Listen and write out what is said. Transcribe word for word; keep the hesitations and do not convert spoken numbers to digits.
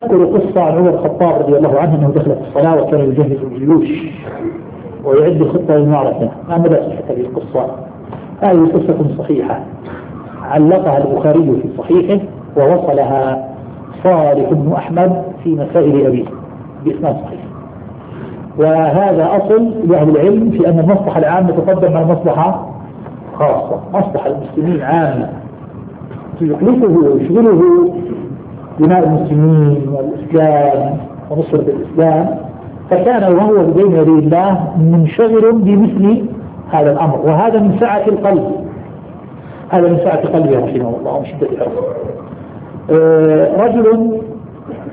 أذكر قصة عن عمر الخطاب رضي الله عنه أنه دخل في الصلاة وكان يجهز الجيوش ويعد الخطة للمعركة. ما مدى صحة هذه القصة؟ هذه قصة صحيحة علقها البخاري في صحيحه ووصلها صالح بن أحمد في مسائل أبيه بإسناد صحيح. وهذا أصل لأهل العلم في أن المصلحة العامة تقدم على المصلحة خاصة. مصلحة المسلمين عامة يكلفه ويشغله بناء المسلمين والإسلام ونصرة الإسلام، فكان وهو بين يدي الله منشغل بمثل هذا الأمر. وهذا من سعة القلب، هذا من سعة قلبه رحمه الله ومن شدة حرصه. رجل